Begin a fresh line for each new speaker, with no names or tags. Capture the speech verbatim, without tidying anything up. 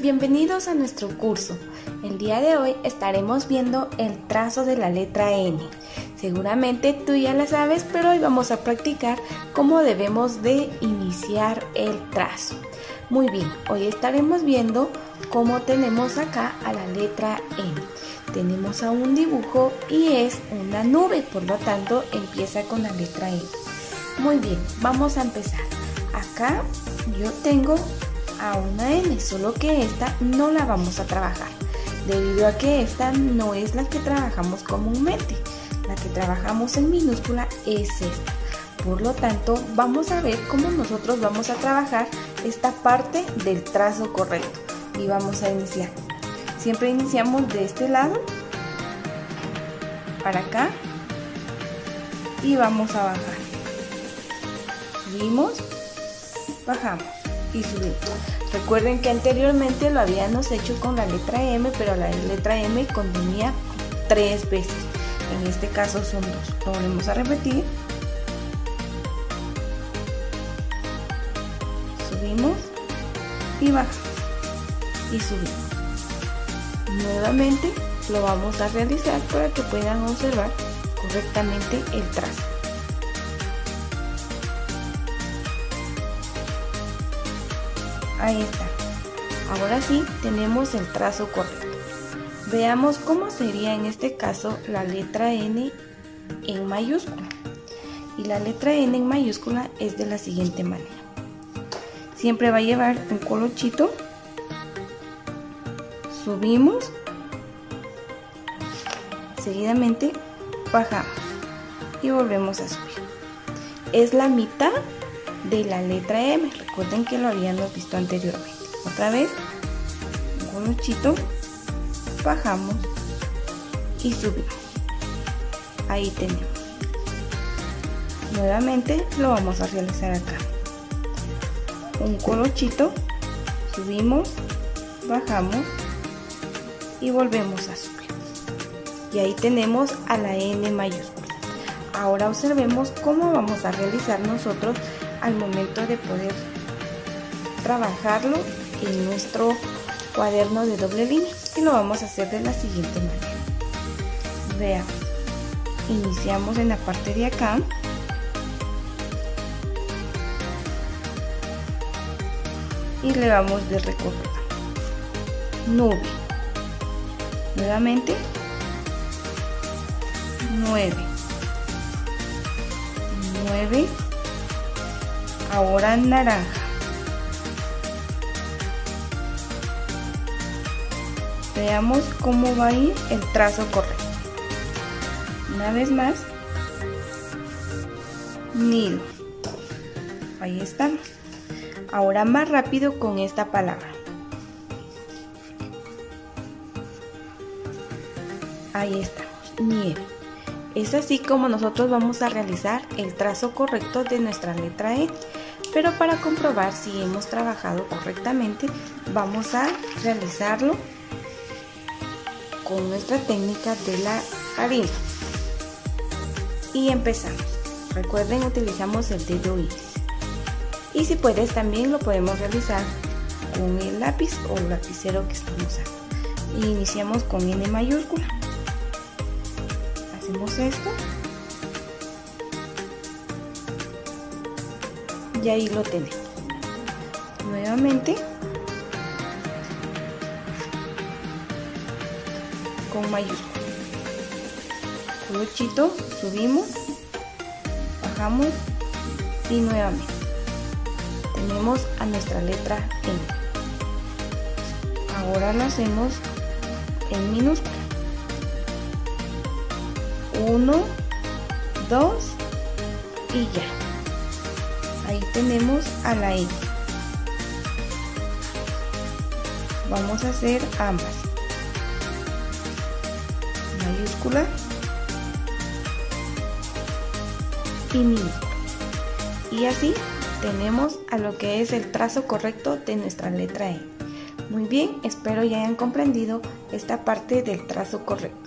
Bienvenidos a nuestro curso. El día de hoy estaremos viendo el trazo de la letra N. Seguramente tú ya la sabes, pero hoy vamos a practicar cómo debemos de iniciar el trazo. Muy bien, hoy estaremos viendo cómo tenemos acá a la letra N. Tenemos a un dibujo y es una nube, por lo tanto empieza con la letra N. Muy bien, vamos a empezar. Acá yo tengo a una N, solo que esta no la vamos a trabajar, debido a que esta no es la que trabajamos comúnmente. La que trabajamos en minúscula es esta. Por lo tanto, vamos a ver cómo nosotros vamos a trabajar esta parte del trazo correcto. Y vamos a iniciar. Siempre iniciamos de este lado para acá y vamos a bajar. Subimos, bajamos y subimos. Recuerden que anteriormente lo habíamos hecho con la letra M, pero la letra M contenía tres veces. En este caso son dos. Lo volvemos a repetir. Subimos y bajamos y subimos. Nuevamente lo vamos a realizar para que puedan observar correctamente el trazo. Ahí está. Ahora sí tenemos el trazo correcto. Veamos cómo sería en este caso la letra N en mayúscula. Y la letra N en mayúscula es de la siguiente manera. Siempre va a llevar un colochito. Subimos. Seguidamente bajamos. Y volvemos a subir. Es la mitad de la letra M. Recuerden que lo habíamos visto anteriormente. Otra vez, un colochito, bajamos y subimos. Ahí tenemos. Nuevamente lo vamos a realizar acá. Un colochito, subimos, bajamos y volvemos a subir. Y ahí tenemos a la N mayúscula. Ahora observemos cómo vamos a realizar nosotros al momento de poder trabajarlo en nuestro cuaderno de doble línea, y lo vamos a hacer de la siguiente manera. Veamos, iniciamos en la parte de acá, y le vamos de recorrido, nube, nuevamente nueve, nueve, ahora naranja, veamos cómo va a ir el trazo correcto. Una vez más, nido, ahí estamos. Ahora más rápido con esta palabra. Ahí estamos, nieve. Es así como nosotros vamos a realizar el trazo correcto de nuestra letra E. Pero para comprobar si hemos trabajado correctamente, vamos a realizarlo con nuestra técnica de la harina. Y empezamos. Recuerden, utilizamos el dedo índice. Y si puedes, también lo podemos realizar con el lápiz o el lapicero que estamos usando. Y iniciamos con N mayúscula. Hacemos esto. Y ahí lo tenemos. Nuevamente con mayúscula. Colochito, subimos, bajamos y nuevamente tenemos a nuestra letra N. Ahora lo hacemos en minúscula. uno, dos y ya. Ahí tenemos a la N. Vamos a hacer ambas. Mayúscula y minúscula. Y así tenemos a lo que es el trazo correcto de nuestra letra E. Muy bien, espero ya hayan comprendido esta parte del trazo correcto.